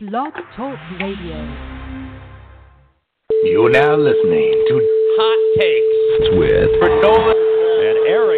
Blog Talk Radio. You're now listening to Hot Takes with Nolan and Eric.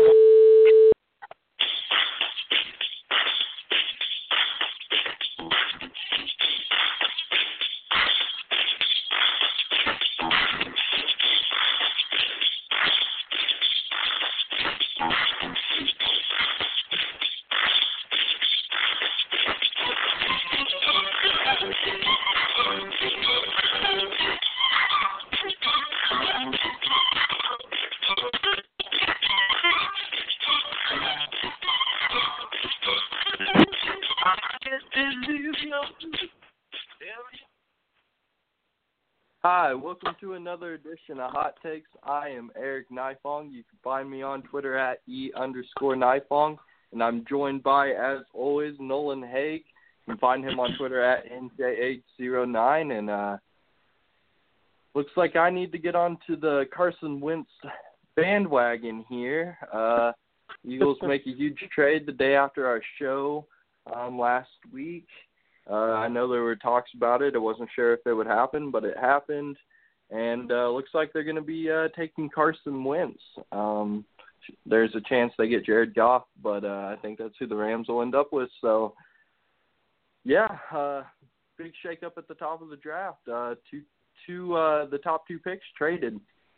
Hi, welcome to another edition of Hot Takes. I am Eric Nifong. You can find me on Twitter at @E_Nifong. And I'm joined by, as always, Nolan Haig. You can find him on Twitter at NJ809. And looks like I need to get onto the Carson Wentz bandwagon here. Eagles make a huge trade the day after our show last week. I know there were talks about it. I wasn't sure if it would happen, but it happened. And looks like they're going to be taking Carson Wentz. There's a chance they get Jared Goff, but I think that's who the Rams will end up with. So, yeah, big shakeup at the top of the draft. The top two picks traded.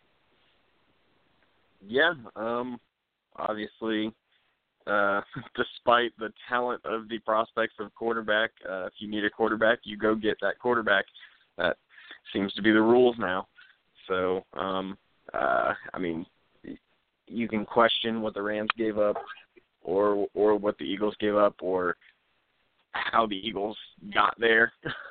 Yeah, obviously, despite the talent of the prospects of quarterback, if you need a quarterback, you go get that quarterback. That seems to be the rules now. So, I mean, you can question what the Rams gave up or what the Eagles gave up or how the Eagles got there.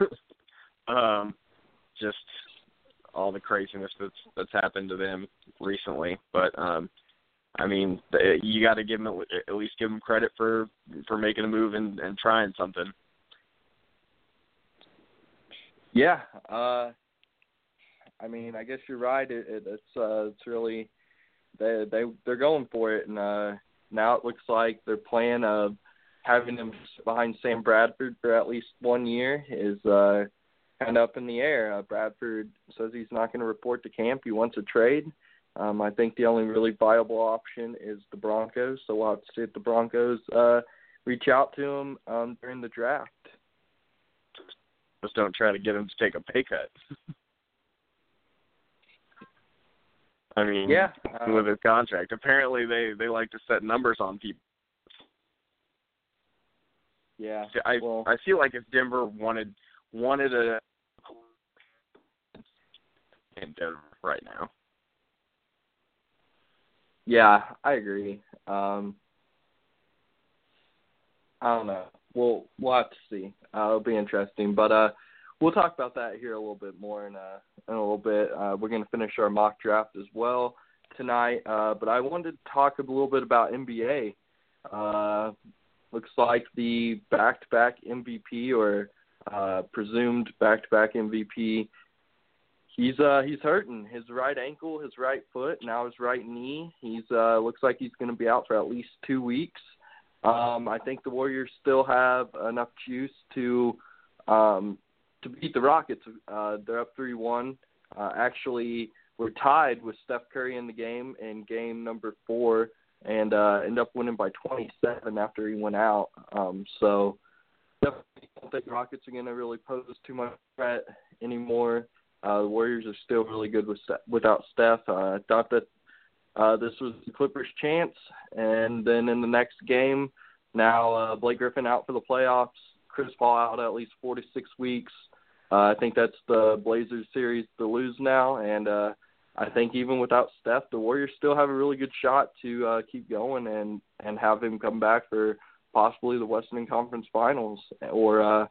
Just all the craziness that's happened to them recently. But, I mean, you got to give them at least give them credit for making a move and trying something. Yeah, I mean, I guess you're right. It's really they're going for it, and now it looks like their plan of having him behind Sam Bradford for at least 1 year is kind of up in the air. Bradford says he's not going to report to camp. He wants a trade. I think the only really viable option is the Broncos, so we'll have to see if the Broncos reach out to him during the draft. Just don't try to get him to take a pay cut. I mean, yeah, with his contract. Apparently they like to set numbers on people. Yeah, I feel like if Denver wanted a in Denver right now. Yeah, I agree. I don't know. We'll have to see. It'll be interesting, but we'll talk about that here a little bit more in a little bit. We're going to finish our mock draft as well tonight, but I wanted to talk a little bit about NBA. Looks like the back-to-back MVP or presumed back-to-back MVP. He's hurting his right ankle, his right foot, now his right knee. He's looks like he's going to be out for at least 2 weeks. I think the Warriors still have enough juice to beat the Rockets. They're up 3-1. Actually, we're tied with Steph Curry in the game in game number 4, and end up winning by 27 after he went out. So definitely don't think the Rockets are going to really pose too much threat anymore. The Warriors are still really good without Steph. I thought that this was the Clippers' chance. And then in the next game, now Blake Griffin out for the playoffs, Chris Paul out at least 4 to 6 weeks. I think that's the Blazers series to lose now. And I think even without Steph, the Warriors still have a really good shot to keep going and have him come back for possibly the Western Conference Finals. Or,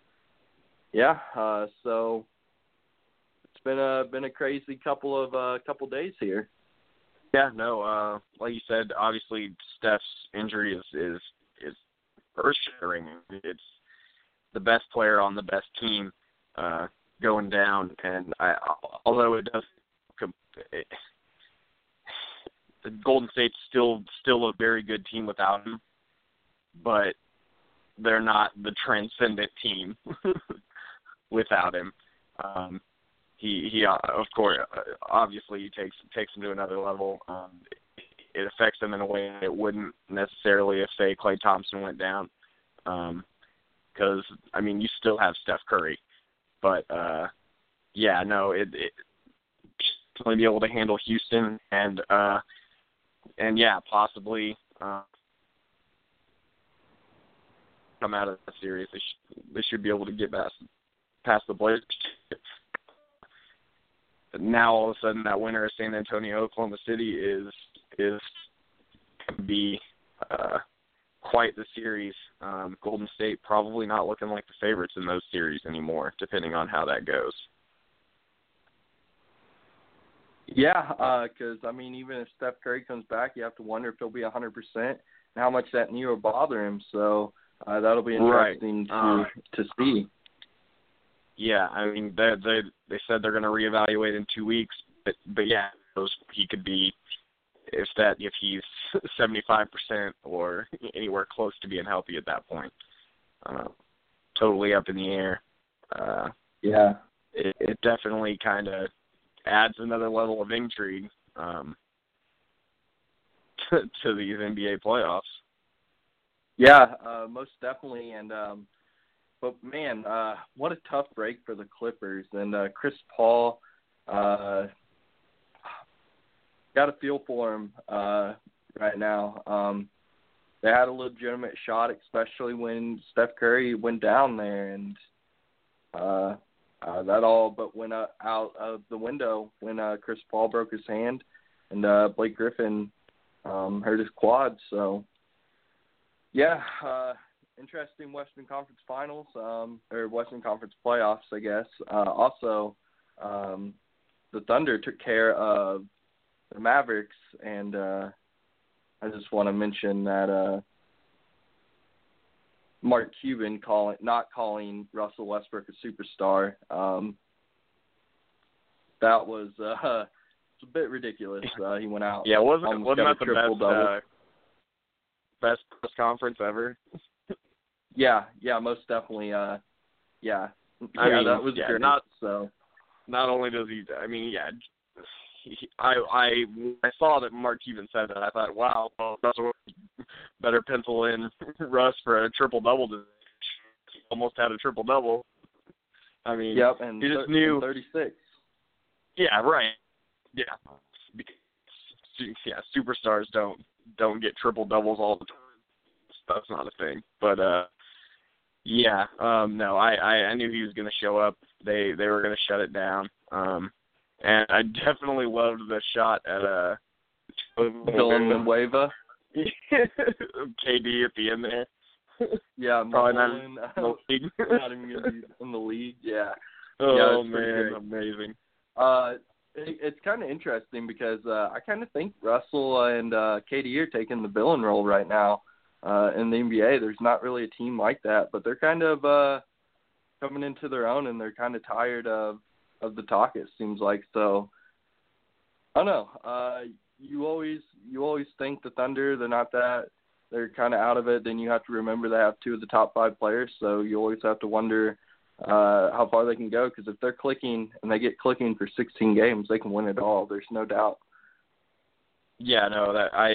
so it's been a crazy couple days here. Yeah, no, like you said, obviously Steph's injury is earth-shattering. It's the best player on the best team going down, and although it does, the Golden State's still a very good team without him, but they're not the transcendent team without him. He of course obviously takes him to another level. It affects them in a way it wouldn't necessarily if, say, Klay Thompson went down. Because, I mean, you still have Steph Curry. But, it definitely be able to handle Houston and possibly come out of the series. They should be able to get past the Blazers. Now, all of a sudden, that winner of San Antonio, Oklahoma City is going to be quite the series. Golden State probably not looking like the favorites in those series anymore, depending on how that goes. Yeah, because, I mean, even if Steph Curry comes back, you have to wonder if he'll be 100% and how much that knee will bother him. So that'll be interesting to see. Yeah, I mean, they said they're going to reevaluate in 2 weeks, but yeah, he could be, if he's 75% or anywhere close to being healthy at that point. Totally up in the air. It definitely kind of adds another level of intrigue to these NBA playoffs. Yeah, most definitely. And but man, what a tough break for the Clippers. And Chris Paul, got a feel for him right now. They had a legitimate shot, especially when Steph Curry went down there, and that all but went out of the window when Chris Paul broke his hand and Blake Griffin hurt his quad. So, yeah, interesting Western Conference Finals, or Western Conference playoffs, I guess. Also, the Thunder took care of the Mavericks, and I just want to mention that Mark Cuban not calling Russell Westbrook a superstar. That was it's a bit ridiculous. He went out. Yeah, wasn't that the best press conference ever? Yeah, most definitely. That was great. Not only does he, I mean, yeah. I saw that Mark Cuban said that. I thought, wow, well, Russell better pencil in Russ for a triple-double. He almost had a triple-double. I mean, yep, and he just knew 36. Yeah, right. Yeah, superstars don't get triple-doubles all the time. That's not a thing. But no, I knew he was going to show up. They were going to shut it down. And I definitely loved the shot at Villanueva. KD at the end there. Yeah, probably not even going to be in the league. Yeah. Oh, man, amazing. It's kind of interesting because I kind of think Russell and KD are taking the villain role right now in the NBA. There's not really a team like that, but they're kind of coming into their own, and they're kind of tired of the talk, it seems like. So I don't know. You always think the Thunder, they're kind of out of it. Then you have to remember they have two of the top 5 players, so you always have to wonder how far they can go, because if they're clicking and they get clicking for 16 games, they can win it all. There's no doubt. Yeah, no,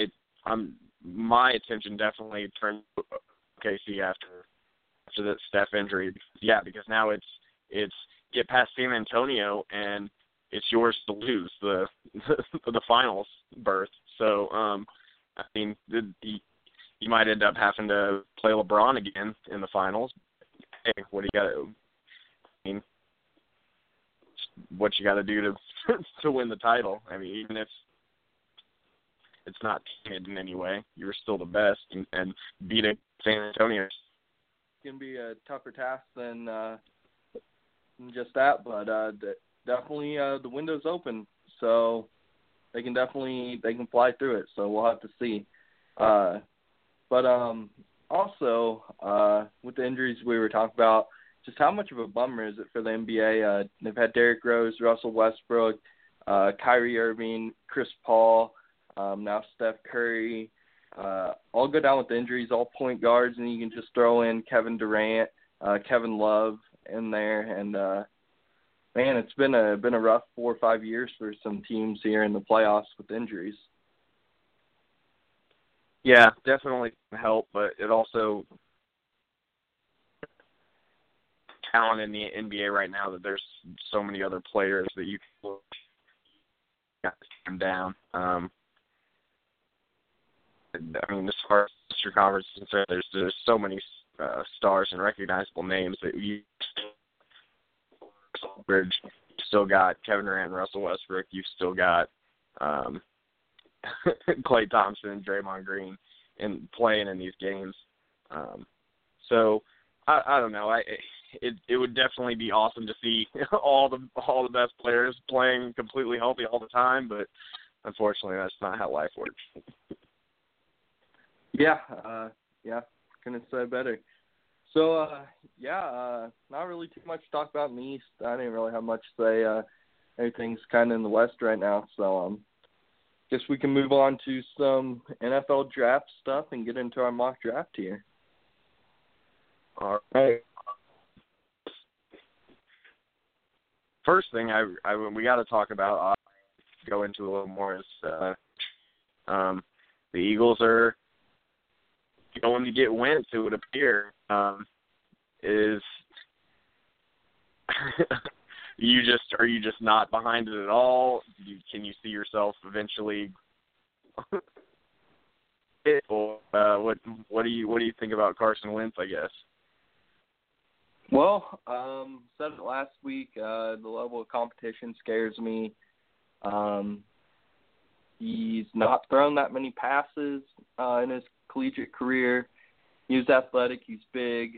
my attention definitely turned to KC after that Steph injury. Yeah, because now it's get past San Antonio, and it's yours to lose the finals berth. So, I mean, you might end up having to play LeBron again in the finals. Hey, what do you got to? I mean, what you got to do to win the title? I mean, even if it's not tainted in any way, you're still the best, and beating San Antonio. It's gonna be a tougher task than just that, but definitely the window's open, so they can fly through it. So we'll have to see. But also with the injuries we were talking about, just how much of a bummer is it for the NBA? They've had Derrick Rose, Russell Westbrook, Kyrie Irving, Chris Paul, now Steph Curry, all go down with injuries, all point guards, and you can just throw in Kevin Durant, Kevin Love, in there, and man, it's been a rough 4 or 5 years for some teams here in the playoffs with injuries. Yeah, definitely help, but it also talent in the NBA right now that there's so many other players that you can got them down. I mean, as far as your conference is concerned, there's so many stars and recognizable names that you bridge. You've still got Kevin Durant and Russell Westbrook. You've still got Klay Thompson and Draymond Green playing in these games. So I don't know. It would definitely be awesome to see all the best players playing completely healthy all the time, but unfortunately that's not how life works. Yeah, couldn't say better. So, not really too much to talk about in the East. I didn't really have much to say. Everything's kind of in the West right now, so guess we can move on to some NFL draft stuff and get into our mock draft here. All right. First thing we got to talk about, go into a little more, is the Eagles are going to get Wentz, it would appear. Is are you just not behind it at all? Can you see yourself eventually? What do you think about Carson Wentz, I guess? Well, said it last week. The level of competition scares me. He's not thrown that many passes in his collegiate career. He's athletic. He's big.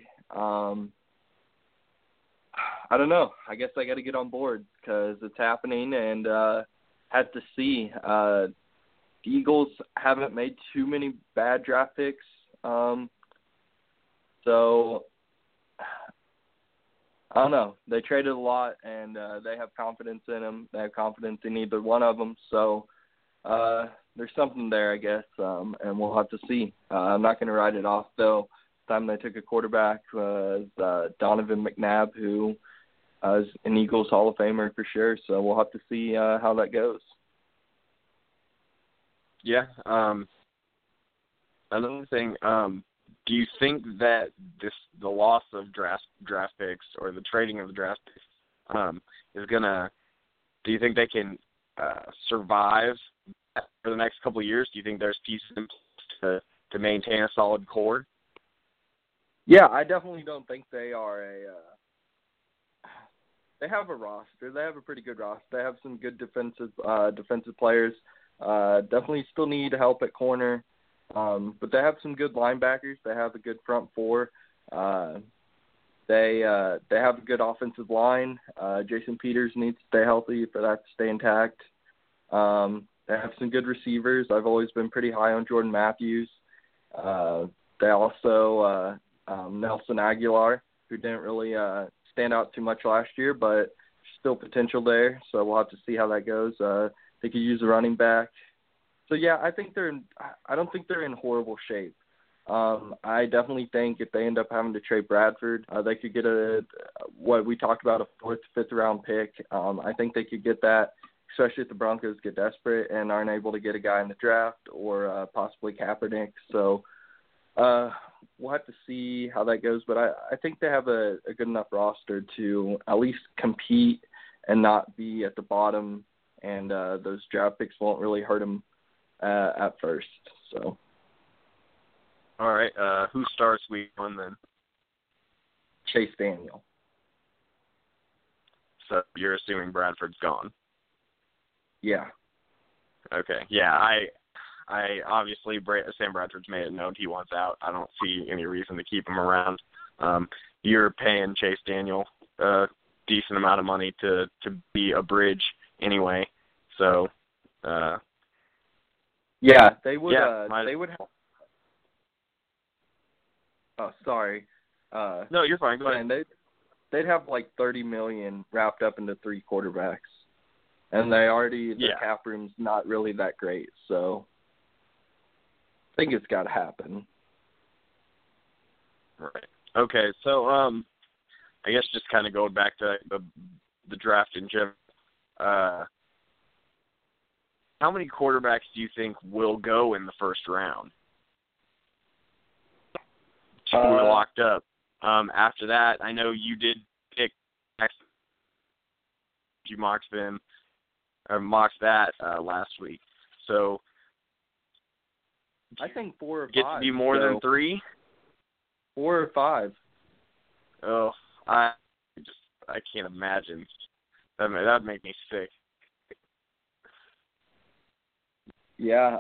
I don't know. I guess I got to get on board because it's happening, and had to see. The Eagles haven't made too many bad draft picks, so I don't know. They traded a lot, and they have confidence in him. They have confidence in either one of them, so there's something there, I guess, and we'll have to see. I'm not going to write it off, though. The time they took a quarterback was Donovan McNabb, who is an Eagles Hall of Famer for sure, so we'll have to see how that goes. Yeah. Another thing, do you think that the loss of draft picks or the trading of the draft picks is gonna? Do you think they can survive for the next couple of years? Do you think there's pieces in place to maintain a solid core? Yeah, I definitely don't think they are they have a roster. They have a pretty good roster. They have some good defensive players. Definitely still need help at corner. But they have some good linebackers. They have a good front four. They have a good offensive line. Jason Peters needs to stay healthy for that to stay intact. They have some good receivers. I've always been pretty high on Jordan Matthews. They also Nelson Aguilar, who didn't really stand out too much last year, but still potential there. So we'll have to see how that goes. They could use a running back. So, yeah, I don't think they're in horrible shape. I definitely think if they end up having to trade Bradford, they could get what we talked about, a 4th, 5th round pick. I think they could get that, especially if the Broncos get desperate and aren't able to get a guy in the draft or possibly Kaepernick. So we'll have to see how that goes. But I think they have a good enough roster to at least compete and not be at the bottom, and those draft picks won't really hurt them at first. So. All right. Who starts week 1 then? Chase Daniel. So you're assuming Bradford's gone? Yeah. Okay. Yeah, I obviously Sam Bradford's made it known he wants out. I don't see any reason to keep him around. You're paying Chase Daniel a decent amount of money to be a bridge anyway. So. Yeah, they would. Yeah, they would have. Oh, sorry. No, you're fine. Go ahead. They'd have like $30 million wrapped up into 3 quarterbacks, and their cap room's not really that great. So I think it's got to happen. Right. Okay. So I guess just kind of going back to the draft in general, how many quarterbacks do you think will go in the first round? Two were locked up. After that, I know you did pick you mocked that last week. So I think 4 or 5. Get to be more than 3? 4 or 5. Oh, I can't imagine. That'd make me sick. Yeah.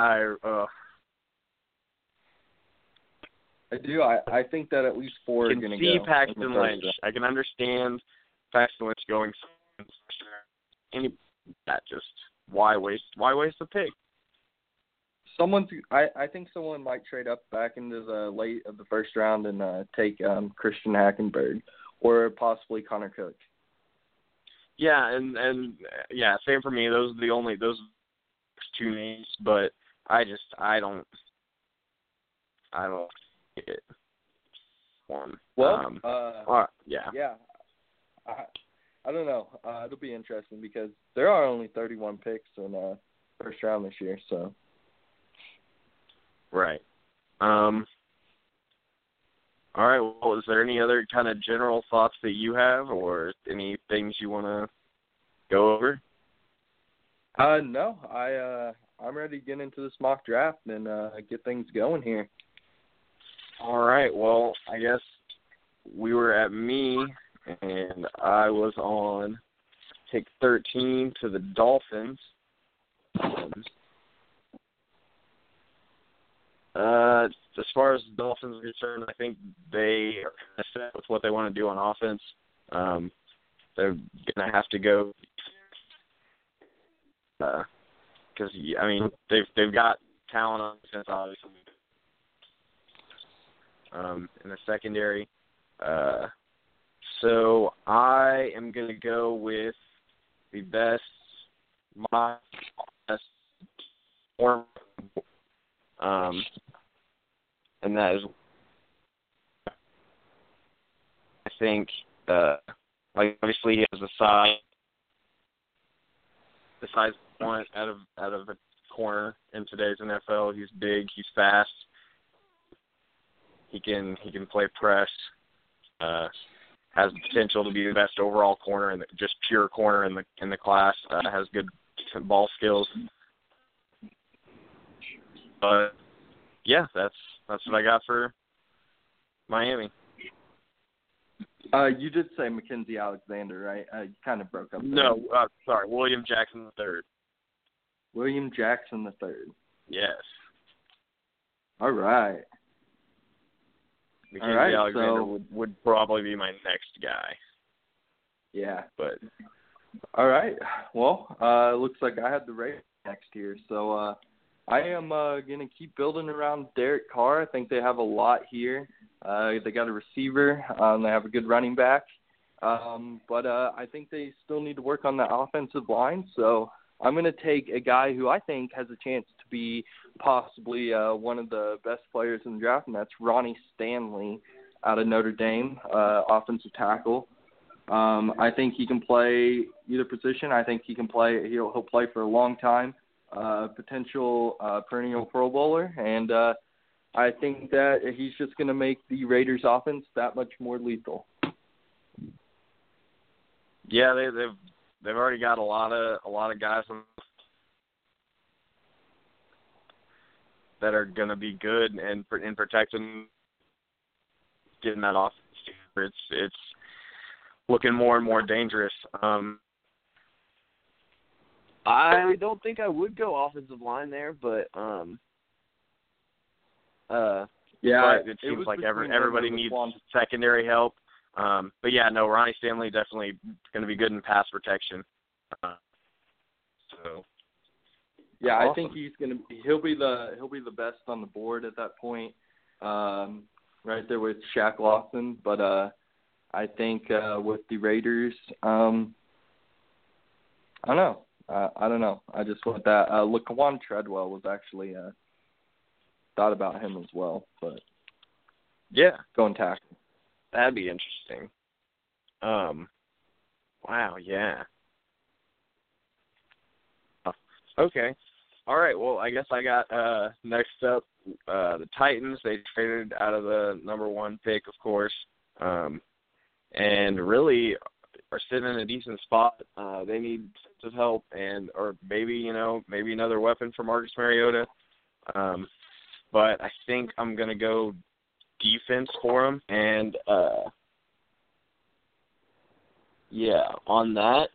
I do. I think that at least 4 are going to go. I can see Paxton Lynch. I can understand Paxton Lynch going. Why waste the pick? I think someone might trade up back into the late of the first round and take Christian Hackenberg or possibly Connor Cook. Yeah, and yeah, same for me. Those are those 2 names, but I don't get it. One. Well, yeah. Yeah. I don't know. It'll be interesting because there are only 31 picks in first round this year, so. Right. All right. Well, is there any other kind of general thoughts that you have, or any things you want to go over? No. I'm ready to get into this mock draft and get things going here. All right. Well, I guess we were at me, and I was on pick 13 to the Dolphins. As far as the Dolphins are concerned, I think they are kind of set with what they want to do on offense. They're going to have to go because they've got talent on defense, obviously, in the secondary. So I am going to go with the best form. And that is, I think, obviously he has the size point out of a corner in today's NFL. He's big, he's fast. He can play press. Has the potential to be the best overall corner and just pure corner in the class. Has good ball skills. But yeah, that's what I got for Miami. You did say Mackenzie Alexander, right? You kind of broke up there. No, sorry, William Jackson III. William Jackson III. Yes. All right. Mackenzie Alexander would probably be my next guy. Yeah. But all right. Well, looks like I have the Raiders next here, so I am going to keep building around Derek Carr. I think they have a lot here. They got a receiver. They have a good running back. But I think they still need to work on the offensive line. So I'm going to take a guy who I think has a chance to be possibly one of the best players in the draft, and that's Ronnie Stanley out of Notre Dame, offensive tackle. I think he can play either position. I think he can play. He'll play for a long time. Potential perennial Pro Bowler, and I think that he's just going to make the Raiders' offense that much more lethal. Yeah, they've already got a lot of guys that are going to be good and in protecting, getting that offense. It's looking more and more dangerous. I don't think I would go offensive line there, but yeah, it seems like everybody needs secondary help. But yeah, no, Ronnie Stanley definitely going to be good in pass protection. So yeah, awesome. I think he'll be the best on the board at that point, right there with Shaq Lawson. But I think with the Raiders, I don't know. I don't know. I just want that. Laquan Treadwell was actually thought about him as well, but yeah, going tackle. That'd be interesting. Wow, yeah. Okay. All right, well, I guess I got next up the Titans. They traded out of the number 1 pick, of course, and really are sitting in a decent spot. They need some help or maybe another weapon for Marcus Mariota. But I think I'm going to go defense for him. And, on that,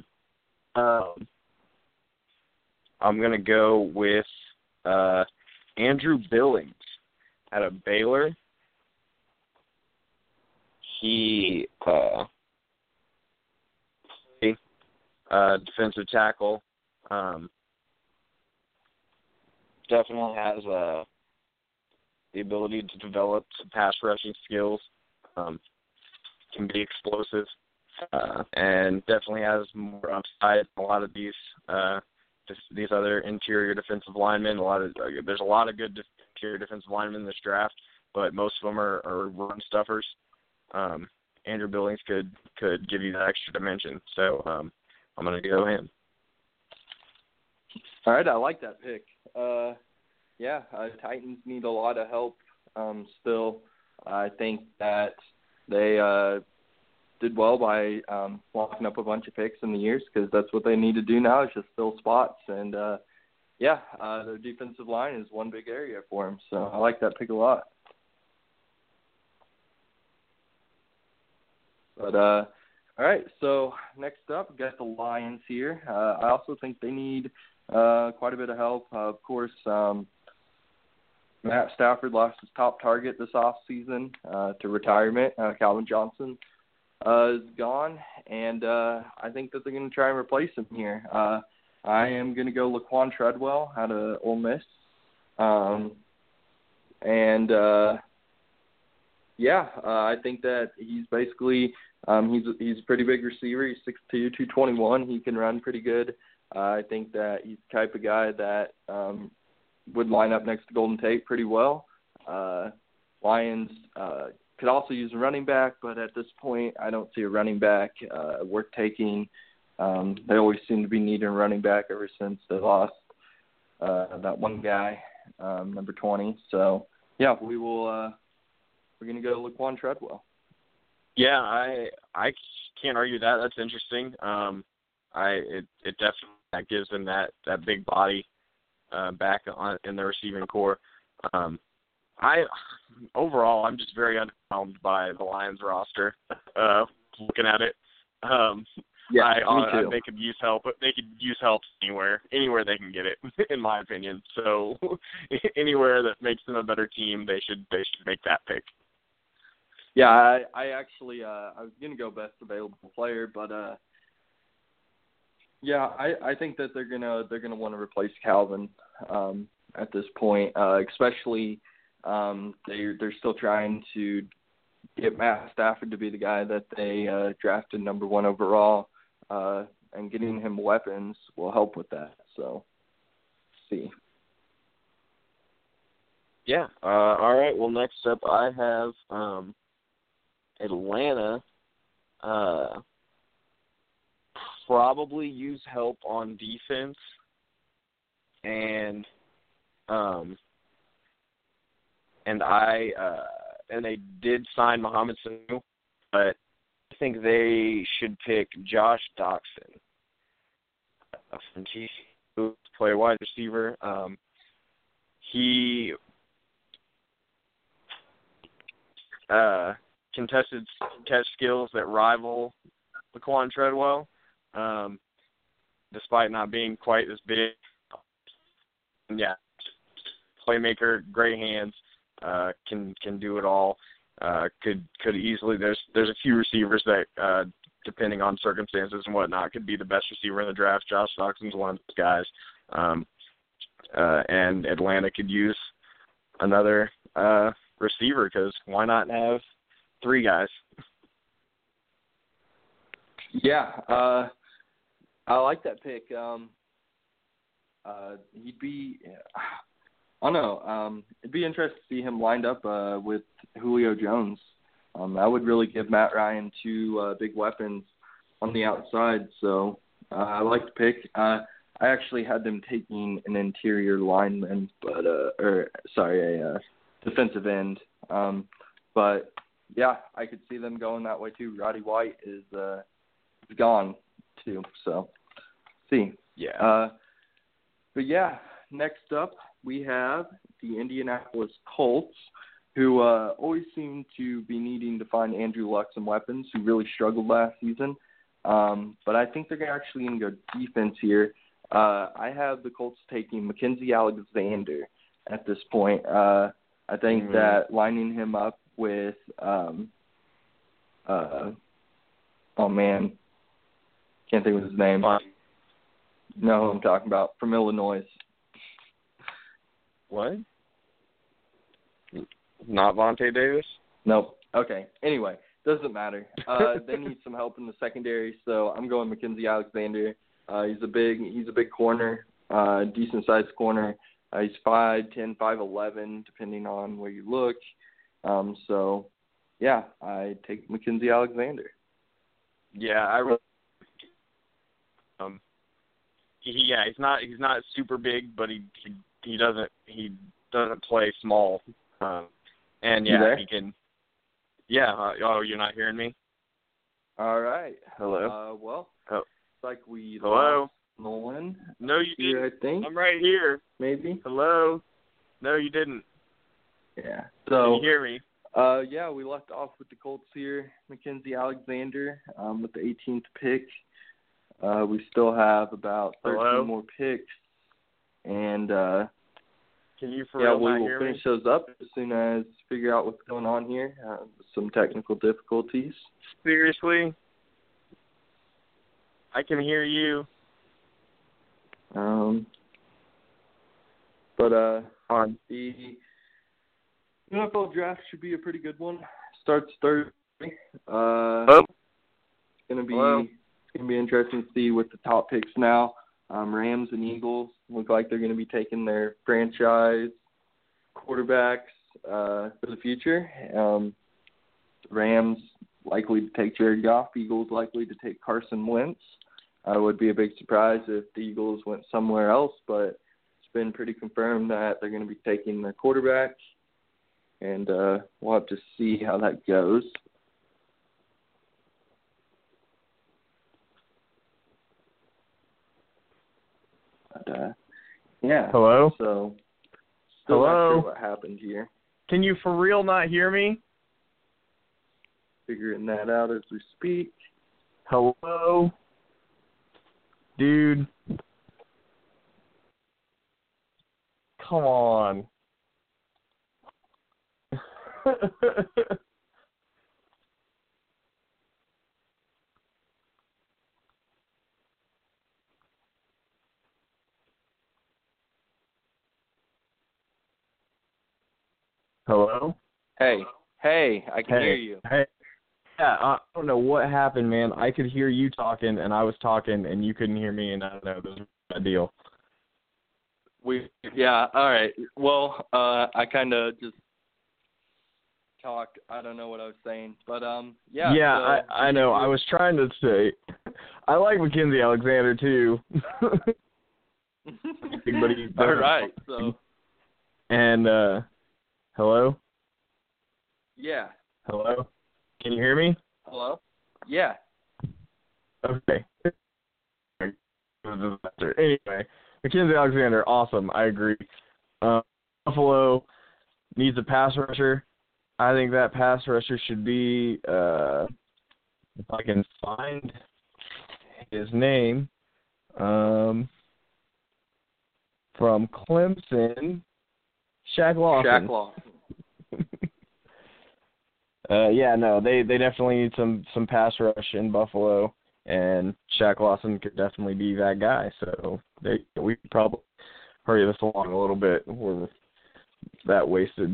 I'm going to go with Andrew Billings out of Baylor. He defensive tackle. Definitely has the ability to develop some pass rushing skills. Can be explosive, and definitely has more upside than a lot of these other interior defensive linemen. There's a lot of good interior defensive linemen in this draft, but most of them are run stuffers. Andrew Billings could give you that extra dimension, so I'm going to go him. All right, I like that pick. Titans need a lot of help still. I think that they did well by locking up a bunch of picks in the years, because that's what they need to do now is just fill spots. And, their defensive line is one big area for them. So I like that pick a lot. But, all right, so next up, we got the Lions here. I also think they need quite a bit of help. Of course, Matt Stafford lost his top target this offseason to retirement. Calvin Johnson is gone, and I think that they're going to try and replace him here. I am going to go Laquan Treadwell out of Ole Miss. I think that he's basically he's a pretty big receiver. He's 6'2", 221. He can run pretty good. I think that he's the type of guy that would line up next to Golden Tate pretty well. Lions could also use a running back, but at this point I don't see a running back worth taking. They always seem to be needing a running back ever since they lost that one guy, number 20. So, we're going to go Laquan Treadwell. Yeah, I can't argue that. That's interesting. It definitely gives them that big body back in the receiving core. Overall, I'm just very underwhelmed by the Lions roster. Looking at it, me too. They could use help. They could use help anywhere they can get it, in my opinion. So anywhere that makes them a better team, they should make that pick. Yeah, I actually I was going to go best available player, but I think that they're gonna want to replace Calvin at this point, especially they're still trying to get Matt Stafford to be the guy that they drafted number 1 overall, and getting him weapons will help with that. So, see. Yeah. All right. Well, next up I have Atlanta. Probably use help on defense, and they did sign Mohamed Sanu, but I think they should pick Josh Doxson from TCU to play wide receiver. He contested catch skills that rival Laquan Treadwell, despite not being quite as big. Yeah, playmaker, great hands, can do it all. Could easily. There's a few receivers that, depending on circumstances and whatnot, could be the best receiver in the draft. Josh Doxson's one of those guys, and Atlanta could use another receiver, because why not have 3 guys? Yeah, I like that pick. He'd be, I don't know, it'd be interesting to see him lined up with Julio Jones. I would really give Matt Ryan two big weapons on the outside. So I like the pick. I actually had them taking an interior lineman, but a defensive end. But yeah, I could see them going that way too. Roddy White is gone too. So see. Yeah. But yeah, next up we have the Indianapolis Colts, who always seem to be needing to find Andrew Luck some weapons, who really struggled last season. But I think they're actually going to go defense here. I have the Colts taking Mackenzie Alexander at this point. I think that lining him up with can't think of his name. No, I'm talking about from Illinois. What? Not Vontae Davis? Nope. Okay. Anyway, doesn't matter. They need some help in the secondary, so I'm going Mackenzie Alexander. He's a big corner, decent sized corner. He's 5'10", 5'11", depending on where you look. So yeah, I take Mackenzie Alexander. Yeah, he's not super big, but he doesn't play small. And yeah, he can. Yeah. You're not hearing me? All right. Hello. It's like we Hello. lost Nolan. No, you here, didn't. I think. I'm right here. Maybe. Hello. No, you didn't. Yeah. Can So. you hear me? Yeah, we left off with the Colts here. Mackenzie Alexander with the 18th pick. We still have about 13 more picks, and can you we will finish those up as soon as figure out what's going on here. Some technical difficulties. Seriously? I can hear you. But the NFL draft should be a pretty good one. Starts Thursday. It's gonna be interesting to see with the top picks now. Rams and Eagles look like they're going to be taking their franchise quarterbacks for the future. Rams likely to take Jared Goff. Eagles likely to take Carson Wentz. Would be a big surprise if the Eagles went somewhere else, but it's been pretty confirmed that they're going to be taking their quarterback, and we'll have to see how that goes. But, yeah. Hello? So, still not sure what happened here. Can you for real not hear me? Figuring that out as we speak. Hello? Dude. Come on. Hello? Hey, I can hear you. Hey. Yeah, I don't know what happened, man. I could hear you talking, and I was talking, and you couldn't hear me, and I don't know. This was a deal. Yeah, all right. Well, I kind of just talked. I don't know what I was saying, but yeah. Yeah, so, I know. I was trying to say, I like Mackenzie Alexander too. All right. So. And hello. Yeah. Hello. Can you hear me? Hello. Yeah. Okay. Anyway, Mackenzie Alexander, awesome. I agree. Buffalo needs a pass rusher. I think that pass rusher should be, if I can find his name, from Clemson, Shaq Lawson. Yeah, no, they definitely need some pass rush in Buffalo, and Shaq Lawson could definitely be that guy. So we could probably hurry this along a little bit. We're that wasted.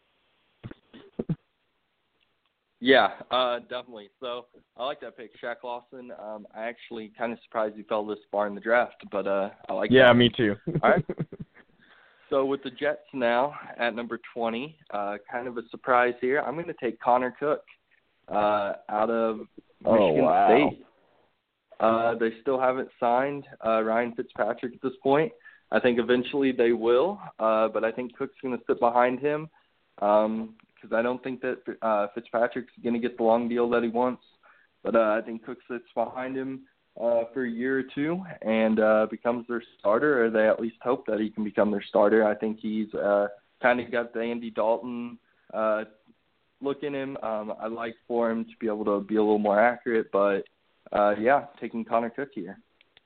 Yeah, definitely. So I like that pick, Shaq Lawson. I actually kind of surprised he fell this far in the draft, but I like that. Yeah, me too. All right. So with the Jets now at number 20, kind of a surprise here. I'm going to take Connor Cook. out of Michigan State. They still haven't signed Ryan Fitzpatrick at this point. I think eventually they will, but I think Cook's going to sit behind him because I don't think that Fitzpatrick's going to get the long deal that he wants. But I think Cook sits behind him for a year or two and becomes their starter, or they at least hope that he can become their starter. I think he's kind of got the Andy Dalton look in him. I'd like for him to be able to be a little more accurate, but taking Connor Cook here.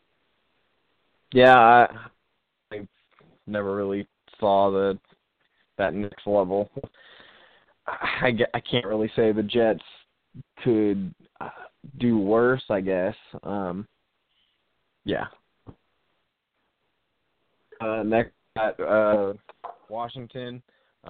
Yeah, I never really saw that next level. I can't really say the Jets could do worse, I guess. Next at Washington,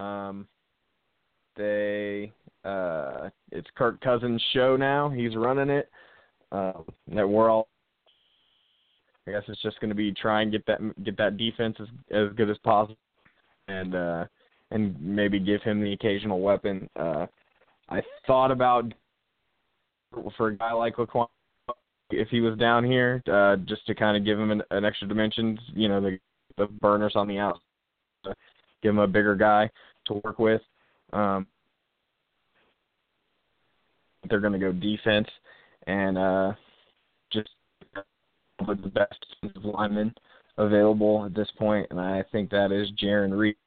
it's Kirk Cousins' show now. He's running it. That we're all. I guess it's just going to be try and get that defense as good as possible, and maybe give him the occasional weapon. I thought about for a guy like Laquan, if he was down here, just to kind of give him an extra dimension, the burners on the outside, give him a bigger guy to work with. They're going to go defense and just the best defensive lineman available at this point, and I think that is Jarran Reed.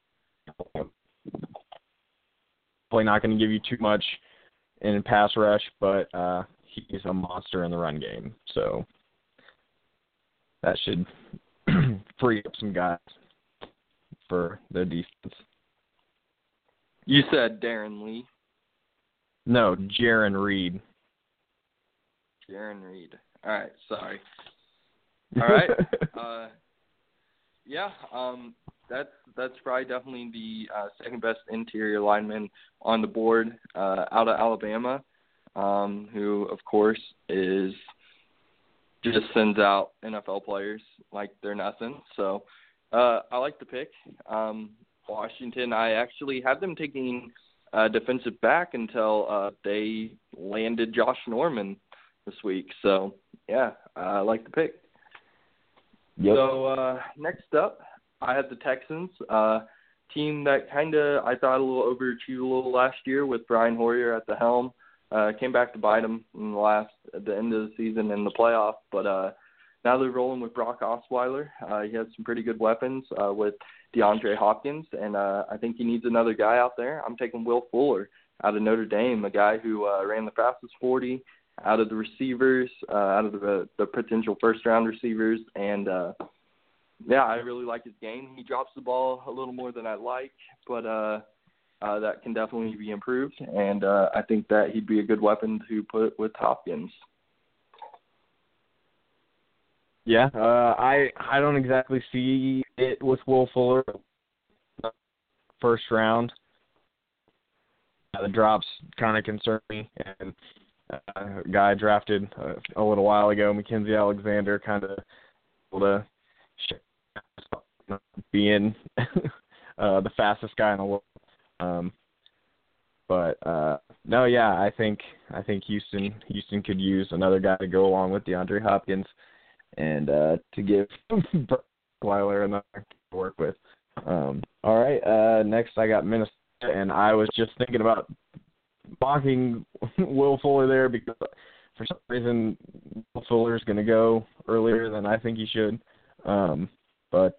Probably not going to give you too much in pass rush, but he's a monster in the run game, so that should free up some guys for the defense. You said Darren Lee? No, Jarran Reed. Jarran Reed. All right, sorry. All right. That's probably definitely the second best interior lineman on the board out of Alabama, who, of course, just sends out NFL players like they're nothing. So I like the pick. Washington, I actually had them taking defensive back until they landed Josh Norman this week. So, I like the pick. Yep. So next up, I had the Texans, team that kind of I thought overachieved a little last year with Brian Hoyer at the helm. Came back to bite them at the end of the season in the playoff, but now they're rolling with Brock Osweiler. He has some pretty good weapons with DeAndre Hopkins, and I think he needs another guy out there. I'm taking Will Fuller out of Notre Dame, a guy who ran the fastest 40 out of the receivers, out of the potential first-round receivers, and I really like his game. He drops the ball a little more than I like, but that can definitely be improved, and I think that he'd be a good weapon to put with Hopkins. Yeah, I don't exactly see it with Will Fuller first round. The drops kind of concern me, and a guy drafted a little while ago, Mackenzie Alexander, kind of able to being the fastest guy in the world. I think Houston could use another guy to go along with DeAndre Hopkins, and to give Weiler another to work with. All right, next I got Minnesota, and I was just thinking about mocking Will Fuller there because for some reason Will Fuller is going to go earlier than I think he should. But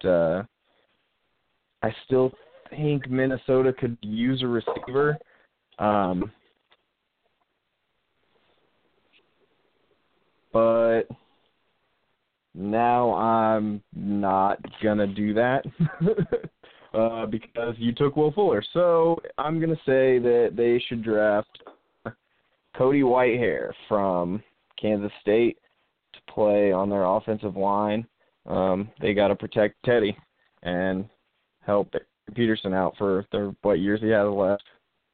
I still think Minnesota could use a receiver. But now I'm not going to do that because you took Will Fuller. So I'm going to say that they should draft Cody Whitehair from Kansas State to play on their offensive line. They got to protect Teddy and help Peterson out for what years he has left.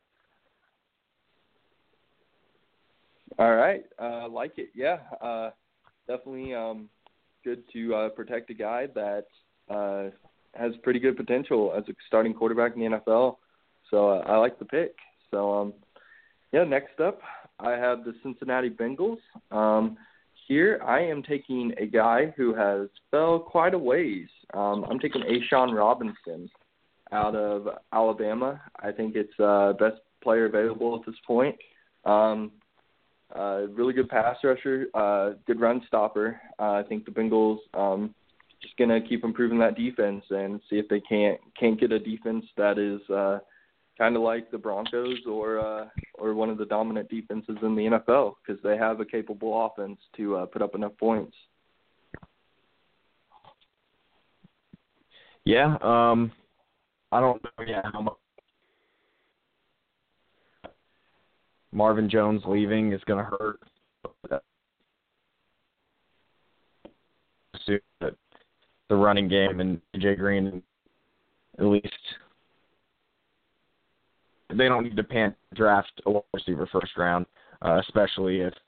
All right, like it. Yeah, definitely good to protect a guy that has pretty good potential as a starting quarterback in the NFL. So I like the pick. So, next up, I have the Cincinnati Bengals. Here I am taking a guy who has fell quite a ways. I'm taking A'Shawn Robinson out of Alabama. I think it's best player available at this point. Really good pass rusher, good run stopper. I think the Bengals just gonna keep improving that defense and see if they can't get a defense that is kind of like the Broncos or one of the dominant defenses in the NFL, because they have a capable offense to put up enough points. Yeah, I don't know how much Marvin Jones leaving is going to hurt. That the running game and AJ Green, at least, they don't need to draft a wide receiver first round, especially if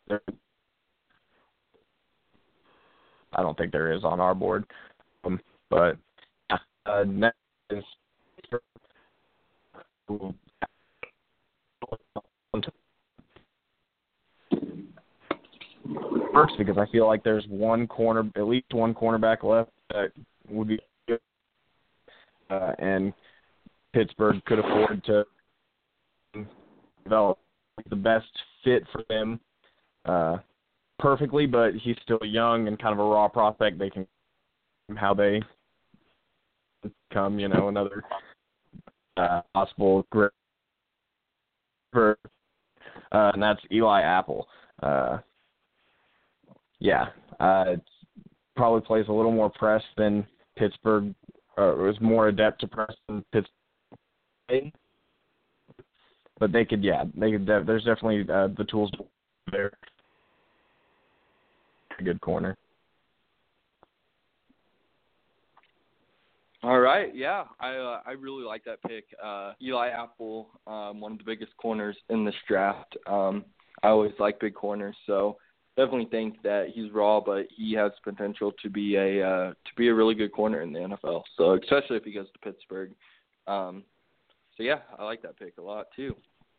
I don't think there is on our board. But next is works, because I feel like there's at least one cornerback left that would be good, and Pittsburgh could afford to develop the best fit for them perfectly, but he's still young and kind of a raw prospect. They can how they become, another possible great, and that's Eli Apple. Probably plays a little more press than Pittsburgh, was more adept to press than Pittsburgh. But they could. There's definitely the tools there. A good corner. All right, yeah, I really like that pick. Eli Apple, one of the biggest corners in this draft. I always like big corners, so definitely think that he's raw, but he has potential to be a really good corner in the NFL. So especially if he goes to Pittsburgh. So yeah, I like that pick a lot too.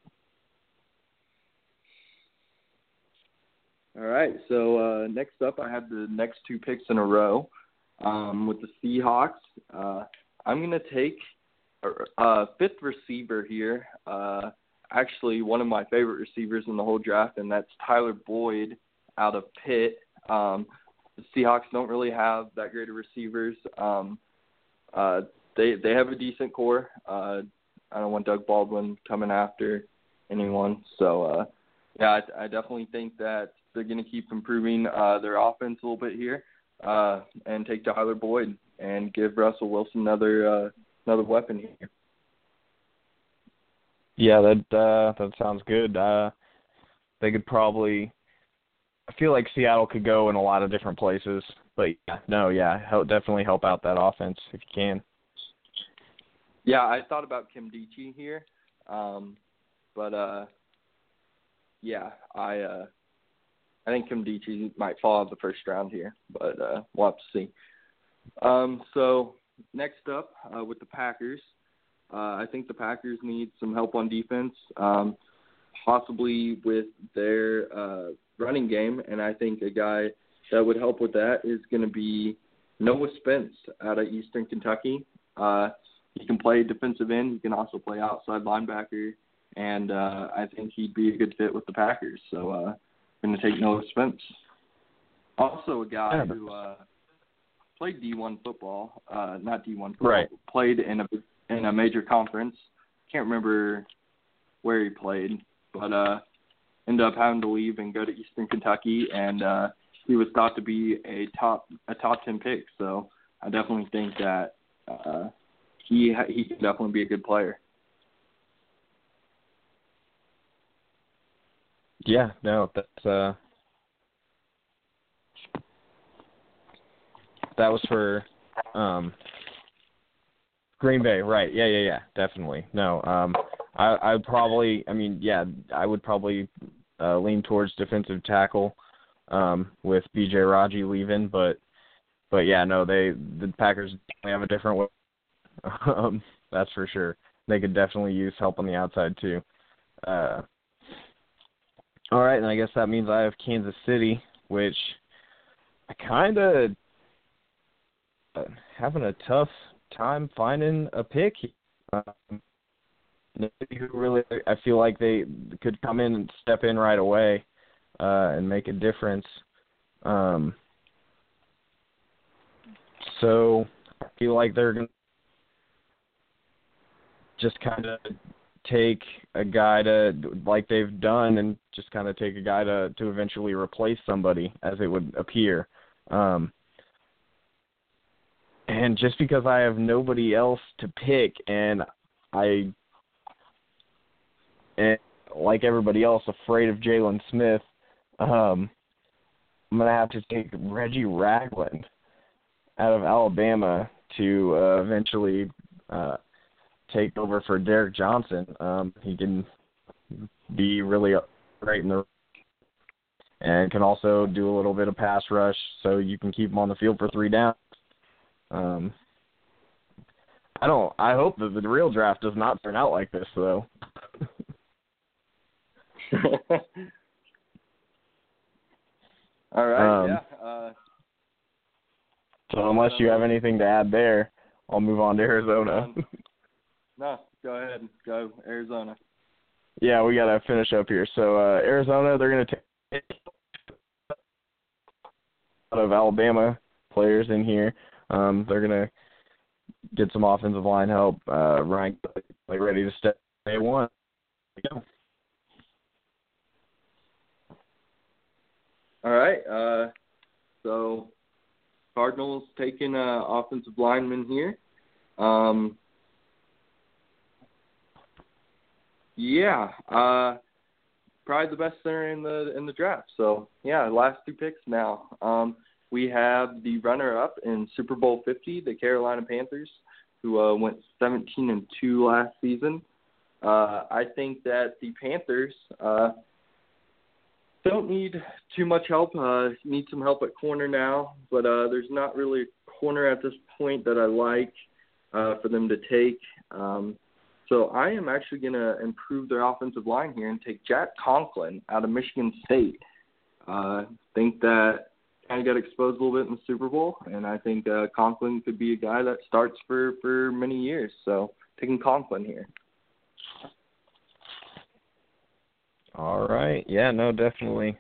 All right, so next up, I have the next two picks in a row with the Seahawks. I'm going to take a fifth receiver here, actually one of my favorite receivers in the whole draft, and that's Tyler Boyd out of Pitt. The Seahawks don't really have that great of receivers. They have a decent core. I don't want Doug Baldwin coming after anyone. So, I definitely think that they're going to keep improving their offense a little bit here and take Tyler Boyd and give Russell Wilson another weapon here. Yeah, that sounds good. They could probably – I feel like Seattle could go in a lot of different places. But, definitely help out that offense if you can. Yeah, I thought about Kim Dichie here. I think Kim Dichie might fall out of the first round here, but we'll have to see. So next up with the Packers, I think the Packers need some help on defense, possibly with their running game, and I think a guy that would help with that is going to be Noah Spence out of Eastern Kentucky. He can play defensive end. He can also play outside linebacker, and I think he'd be a good fit with the Packers. So I'm going to take Noah Spence. Also a guy who played D1 football, not D1 football, right. Played in a major conference. Can't remember where he played, but ended up having to leave and go to Eastern Kentucky, and he was thought to be a top 10 pick. So I definitely think that he can definitely be a good player. Yeah, no, that's that was for Green Bay, right? Yeah, definitely. No, I would probably lean towards defensive tackle with B.J. Raji leaving, but yeah, no, the Packers definitely have a different way. That's for sure. They could definitely use help on the outside too. All right, and I guess that means I have Kansas City, which I kind of having a tough time finding a pick. Nobody who really, I feel like they could come in and step in right away and make a difference. So I feel like they're going to just kind of take a guy to, like they've done, and just kind of take a guy to eventually replace somebody, as it would appear. And just because I have nobody else to pick, and like everybody else, afraid of Jalen Smith, I'm going to have to take Reggie Ragland out of Alabama to eventually take over for Derek Johnson. He can be really great in the and can also do a little bit of pass rush, so you can keep him on the field for 3 downs. I hope that the real draft does not turn out like this, though. All right, yeah. So unless you have anything to add there, I'll move on to Arizona. No, go ahead. Go Arizona. Yeah, we got to finish up here. So Arizona, they're going to take a lot of Alabama players in here. They're going to get some offensive line help. Ryan, ready to step day one. Go. All right. So Cardinals taking offensive lineman here. Probably the best center in the draft. So yeah, last 2 picks now. We have the runner-up in Super Bowl 50, the Carolina Panthers, who went 17-2 last season. I think that the Panthers don't need too much help. Need some help at corner now, but there's not really a corner at this point that I like for them to take. So I am actually going to improve their offensive line here and take Jack Conklin out of Michigan State. Think that kind of got exposed a little bit in the Super Bowl, and I think Conklin could be a guy that starts for many years. So taking Conklin here. All right. Yeah, no, definitely.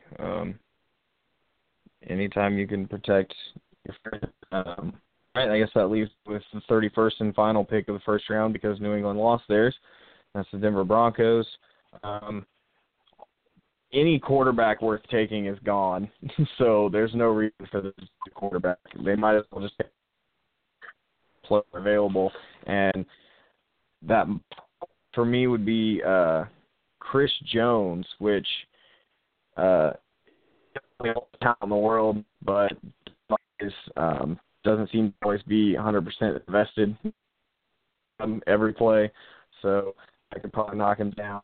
Anytime you can protect your friend. Right, I guess that leaves with the 31st and final pick of the first round because New England lost theirs. That's the Denver Broncos. Any quarterback worth taking is gone, so there's no reason for this quarterback. They might as well just get player available, and that for me would be Chris Jones, which all the talent in the world, but is doesn't seem to always be 100% invested in every play, so I could probably knock him down.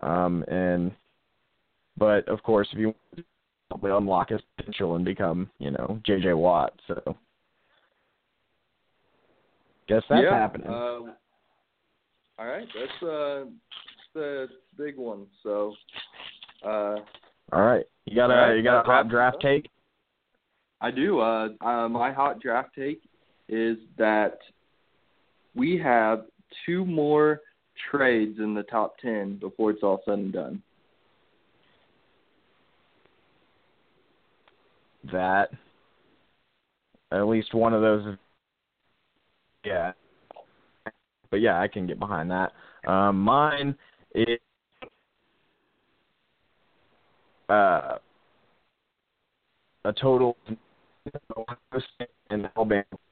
But of course, if you want to probably unlock his potential and become, J.J. Watt, so guess that's happening. All right, that's the big one. So, all right, you got a hot draft take? I do. My hot draft take is that we have 2 more trades in the top 10 before it's all said and done. That at least one of those is, yeah. But yeah, I can get behind that. Mine is a total in Alabama